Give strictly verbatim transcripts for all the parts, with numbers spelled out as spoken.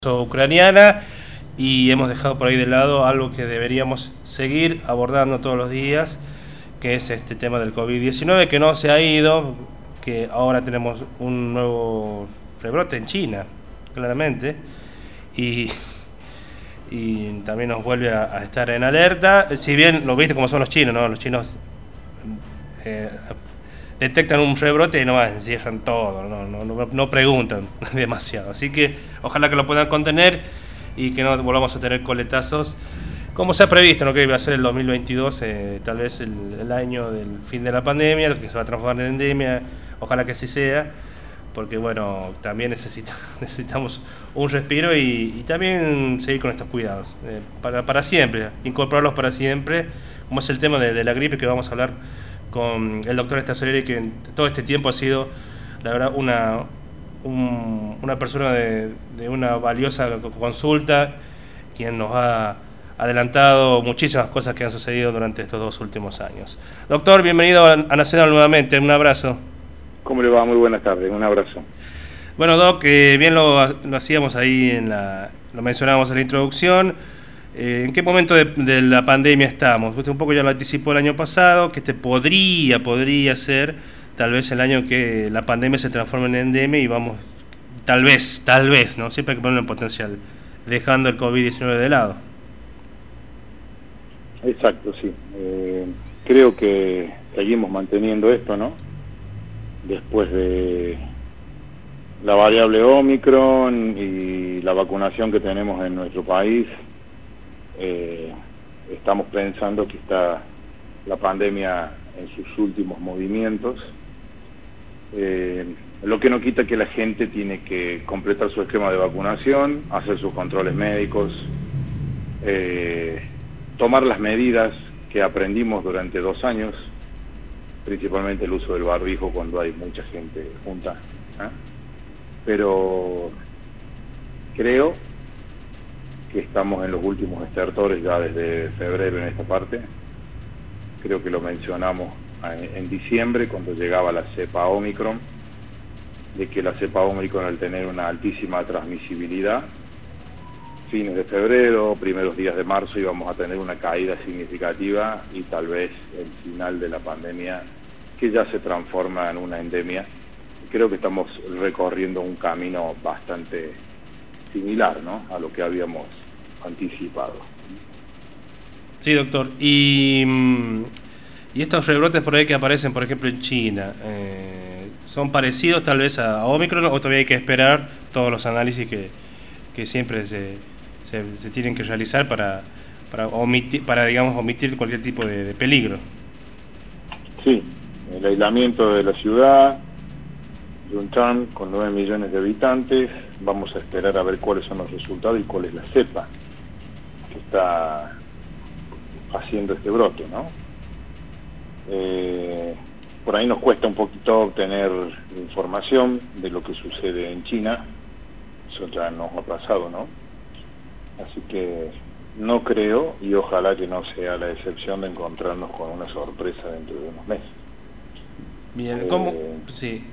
Ucraniana, y hemos dejado por ahí de lado algo que deberíamos seguir abordando todos los días, que es este tema del COVID diecinueve, que no se ha ido, que ahora tenemos un nuevo rebrote en China, claramente, y, y también nos vuelve a, a estar en alerta. Si bien lo viste como son los chinos, ¿no? Los chinos eh, detectan un rebrote y nomás encierran todo, no, no, no, no preguntan demasiado. Así que ojalá que lo puedan contener y que no volvamos a tener coletazos, como se ha previsto, ¿no? Que va a ser el dos mil veintidós, eh, tal vez el, el año del fin de la pandemia, que se va a transformar en endemia. Ojalá que así sea, porque bueno, también necesita, necesitamos un respiro y, y también seguir con estos cuidados, eh, para, para siempre, incorporarlos para siempre, como es el tema de, de la gripe, que vamos a hablar con el doctor Estasoleri, que todo este tiempo ha sido, la verdad, una, un, una persona de, de una valiosa consulta, quien nos ha adelantado muchísimas cosas que han sucedido durante estos dos últimos años. Doctor, bienvenido a, a Nacional nuevamente, un abrazo. ¿Cómo le va? Muy buenas tardes, un abrazo. Bueno, Doc, eh, bien lo, lo hacíamos ahí, en la, lo mencionábamos en la introducción. Eh, ¿En qué momento de, de la pandemia estamos? Usted un poco ya lo anticipó el año pasado, que este podría, podría ser tal vez el año que la pandemia se transforme en endemia y vamos, tal vez, tal vez, ¿no? Siempre hay que ponerlo en potencial, dejando el COVID diecinueve de lado. Exacto, sí. Eh, creo que seguimos manteniendo esto, ¿no? Después de la variable Omicron y la vacunación que tenemos en nuestro país, eh, estamos pensando que está la pandemia en sus últimos movimientos, eh, lo que no quita que la gente tiene que completar su esquema de vacunación, hacer sus controles médicos, eh, tomar las medidas que aprendimos durante dos años, principalmente el uso del barbijo cuando hay mucha gente junta, ¿eh? Pero creo que estamos en los últimos estertores ya desde febrero en esta parte. Creo que lo mencionamos en, en diciembre cuando llegaba la cepa Omicron, de que la cepa Omicron, al tener una altísima transmisibilidad, fines de febrero, primeros días de marzo íbamos a tener una caída significativa y tal vez el final de la pandemia, que ya se transforma en una endemia. Creo que estamos recorriendo un camino bastante similar, ¿no?, a lo que habíamos anticipado. Sí, doctor. Y, y estos rebrotes por ahí que aparecen, por ejemplo, en China, eh, ¿son parecidos tal vez a Omicron o todavía hay que esperar todos los análisis que, que siempre se, se, se tienen que realizar para, para, omitir, para digamos, omitir cualquier tipo de, de peligro? Sí, el aislamiento de la ciudad, Yunnan, con nueve millones de habitantes, vamos a esperar a ver cuáles son los resultados y cuál es la cepa que está haciendo este brote, ¿no? Eh, por ahí nos cuesta un poquito obtener información de lo que sucede en China, eso ya nos ha pasado, ¿no? Así que no creo, y ojalá que no sea la excepción, de encontrarnos con una sorpresa dentro de unos meses. Bien, ¿cómo? Eh, sí.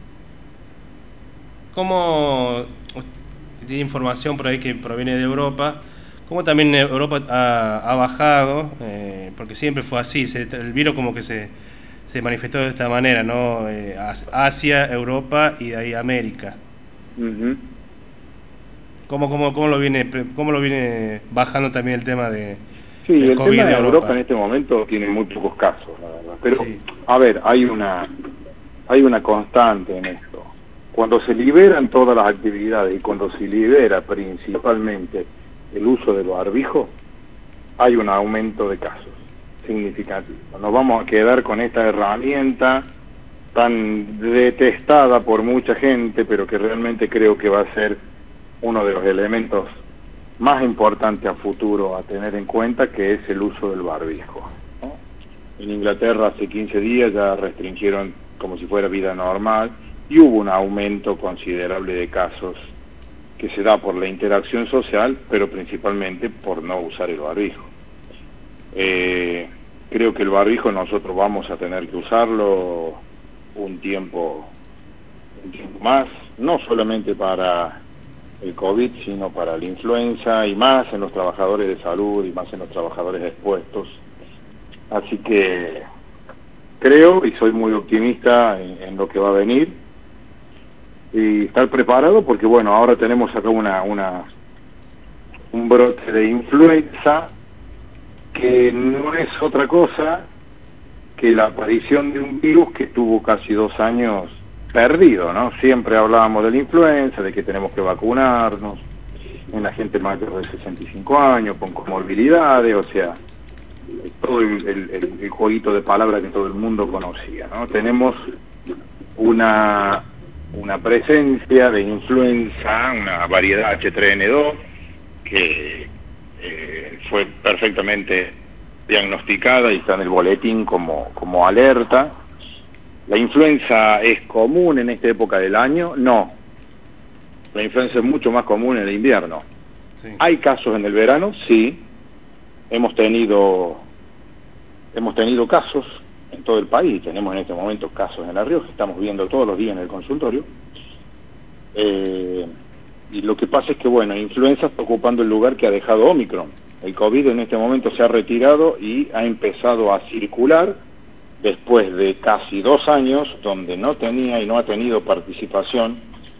¿Cómo tiene información por ahí que proviene de Europa? ¿Cómo también Europa ha, ha bajado? Eh, porque siempre fue así, se, el virus como que se, se manifestó de esta manera, ¿no? Eh, Asia, Europa y de ahí América. Uh-huh. ¿Cómo, cómo, cómo, lo viene, ¿Cómo lo viene bajando también el tema de Sí, del el COVID tema de, de Europa? Europa en este momento tiene muy pocos casos, la verdad. Pero, sí. a ver, hay una, hay una constante en esto. Cuando se liberan todas las actividades y cuando se libera principalmente el uso del barbijo, hay un aumento de casos significativo. Nos vamos a quedar con esta herramienta tan detestada por mucha gente, pero que realmente creo que va a ser uno de los elementos más importantes a futuro a tener en cuenta, que es el uso del barbijo, ¿no? En Inglaterra hace quince días ya restringieron como si fuera vida normal, y hubo un aumento considerable de casos que se da por la interacción social, pero principalmente por no usar el barbijo. Eh, creo que el barbijo nosotros vamos a tener que usarlo un tiempo, un tiempo más, no solamente para el COVID, sino para la influenza y más en los trabajadores de salud y más en los trabajadores expuestos. Así que creo y soy muy optimista en, en lo que va a venir y estar preparado porque bueno, ahora tenemos acá una, una un brote de influenza que no es otra cosa que la aparición de un virus que tuvo casi dos años perdido, ¿no? Siempre hablábamos de la influenza, de que tenemos que vacunarnos, en la gente mayor de sesenta y cinco años, con comorbilidades, o sea, todo el, el, el jueguito de palabras que todo el mundo conocía, ¿no? Tenemos una, una presencia de influenza, una variedad H tres N dos, que eh, fue perfectamente diagnosticada y está en el boletín como, como alerta. ¿La influenza es común en esta época del año? No. La influenza es mucho más común en el invierno. Sí. ¿Hay casos en el verano? Sí. Hemos tenido, hemos tenido casos en todo el país. Tenemos en este momento casos en La Rioja. Estamos viendo todos los días en el consultorio. Eh, y lo que pasa es que, bueno, influenza está ocupando el lugar que ha dejado Omicron. El COVID en este momento se ha retirado y ha empezado a circular después de casi dos años donde no tenía y no ha tenido participación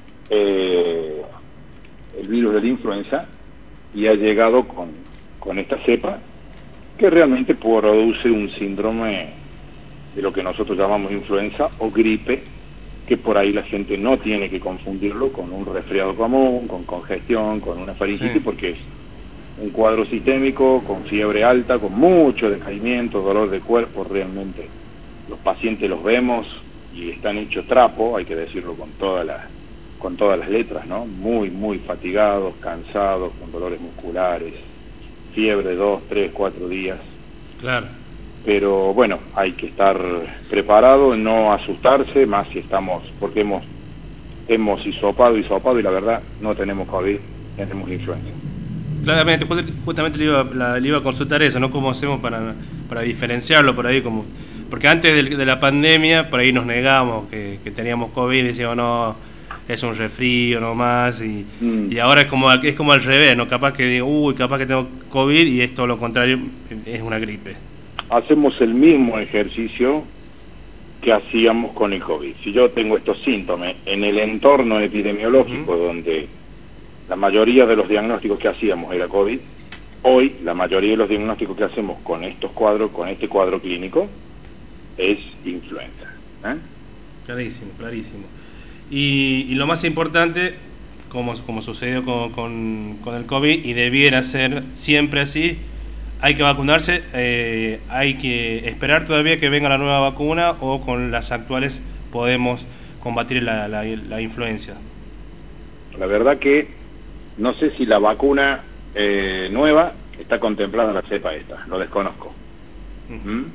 eh, el virus de la influenza y ha llegado con, con esta cepa que realmente produce un síndrome de lo que nosotros llamamos influenza o gripe, que por ahí la gente no tiene que confundirlo con un resfriado común, con congestión, con una faringitis, sí. Porque es un cuadro sistémico, con fiebre alta, con mucho decaimiento, dolor de cuerpo, realmente los pacientes los vemos y están hechos trapo, hay que decirlo con todas las con todas las letras, ¿no? Muy, muy fatigados, cansados, con dolores musculares, fiebre dos, tres, cuatro días. Claro. Pero bueno, hay que estar preparado, no asustarse, más si estamos, porque hemos hemos hisopado, hisopado y la verdad no tenemos COVID, tenemos influenza. Claramente, justamente le iba, la, le iba a consultar eso, ¿no? ¿Cómo hacemos para, para diferenciarlo por ahí? Como, porque antes de, de la pandemia, por ahí nos negamos que, que teníamos COVID, decíamos, no, es un resfrío nomás, y, mm. y ahora es como, es como al revés, ¿no? Capaz que digo, uy, capaz que tengo COVID, y es todo lo contrario, es una gripe. Hacemos el mismo ejercicio que hacíamos con el COVID. Si yo tengo estos síntomas en el entorno epidemiológico, uh-huh. donde la mayoría de los diagnósticos que hacíamos era COVID, hoy la mayoría de los diagnósticos que hacemos con estos cuadros, con este cuadro clínico, es influenza. ¿eh? Clarísimo, clarísimo. Y, y lo más importante, como, como sucedió con, con, con el COVID, y debiera ser siempre así, hay que vacunarse, eh, hay que esperar todavía que venga la nueva vacuna, o con las actuales podemos combatir la, la, la influenza. La verdad que no sé si la vacuna eh, nueva está contemplada en la cepa esta, lo desconozco. Uh-huh. ¿Mm?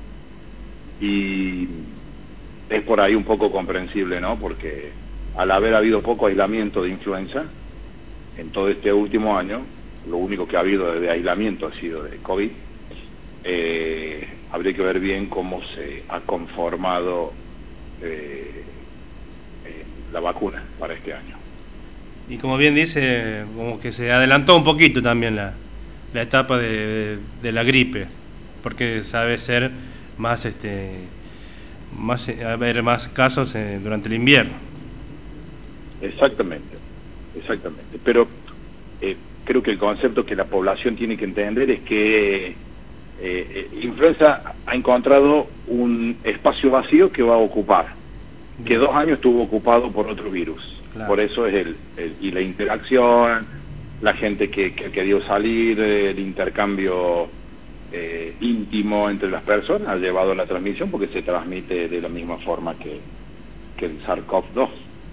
Y es por ahí un poco comprensible, ¿no? Porque al haber habido poco aislamiento de influenza en todo este último año, lo único que ha habido de aislamiento ha sido de COVID, eh, habría que ver bien cómo se ha conformado eh, eh, la vacuna para este año. Y como bien dice, como que se adelantó un poquito también la, la etapa de, de, de la gripe, porque sabe ser más, este, más haber más casos eh, durante el invierno. Exactamente, exactamente. Pero eh, creo que el concepto que la población tiene que entender es que eh, eh, influenza ha encontrado un espacio vacío que va a ocupar, que dos años estuvo ocupado por otro virus. Claro. Por eso es el, el y la interacción, la gente que, que ha querido salir, el intercambio eh, íntimo entre las personas ha llevado a la transmisión, porque se transmite de la misma forma que, que el SARS-CoV dos.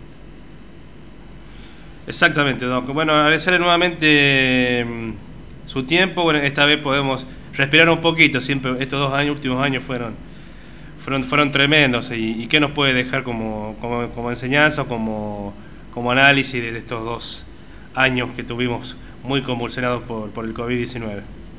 Exactamente, Doc. Bueno, agradecerle nuevamente eh, su tiempo. Bueno, esta vez podemos respirar un poquito. Siempre estos dos años, últimos años fueron fueron fueron tremendos. ¿Y, y qué nos puede dejar como, como, como enseñanza, como, como análisis de estos dos años que tuvimos muy convulsionados por, por el COVID diecinueve?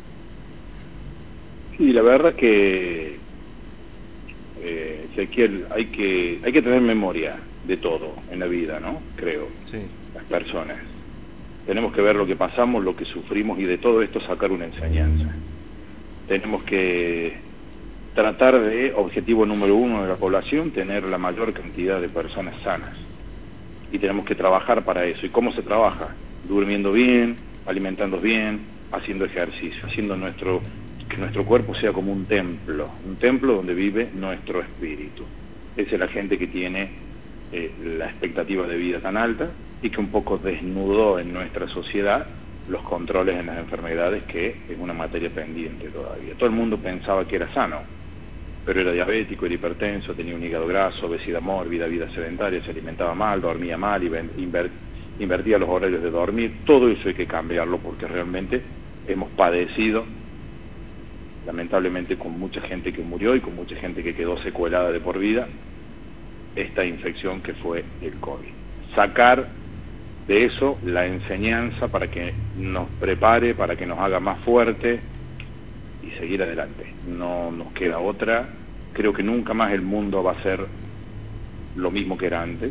Sí, la verdad que eh, Ezequiel, hay que hay que tener memoria de todo en la vida, ¿no? Creo. Sí. Las personas. tenemos que ver lo que pasamos, lo que sufrimos y de todo esto sacar una enseñanza. Tenemos que tratar de, objetivo número uno de la población, tener la mayor cantidad de personas sanas. Y tenemos que trabajar para eso. ¿Y cómo se trabaja? Durmiendo bien, alimentando bien, haciendo ejercicio, haciendo nuestro, que nuestro cuerpo sea como un templo, un templo donde vive nuestro espíritu. Esa es la gente que tiene eh, la expectativa de vida tan alta y que un poco desnudó en nuestra sociedad los controles en las enfermedades, que es una materia pendiente todavía. Todo el mundo pensaba que era sano, pero era diabético, era hipertenso, tenía un hígado graso, obesidad mórbida, vida sedentaria, se alimentaba mal, dormía mal, inver, invertía los horarios de dormir. Todo eso hay que cambiarlo porque realmente hemos padecido, lamentablemente, con mucha gente que murió y con mucha gente que quedó secuelada de por vida, esta infección que fue el COVID. Sacar de eso la enseñanza para que nos prepare, para que nos haga más fuerte y seguir adelante. No nos queda otra. Creo que nunca más el mundo va a ser lo mismo que era antes.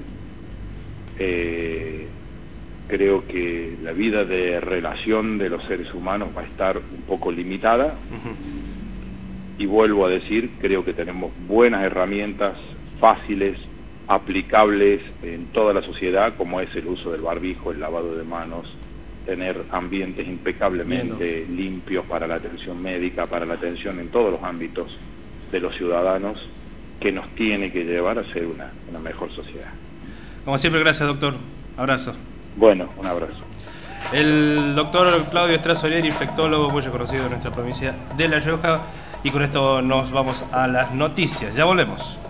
Eh, creo que la vida de relación de los seres humanos va a estar un poco limitada. Uh-huh. Y vuelvo a decir, creo que tenemos buenas herramientas fáciles, aplicables en toda la sociedad, como es el uso del barbijo, el lavado de manos, tener ambientes impecablemente Bien. limpios para la atención médica, para la atención en todos los ámbitos de los ciudadanos, que nos tiene que llevar a ser una, una mejor sociedad. Como siempre, gracias, doctor. Abrazo. Bueno, un abrazo. El doctor Claudio Estrada Solier, infectólogo muy reconocido en nuestra provincia de La Rioja, y con esto nos vamos a las noticias. Ya volvemos.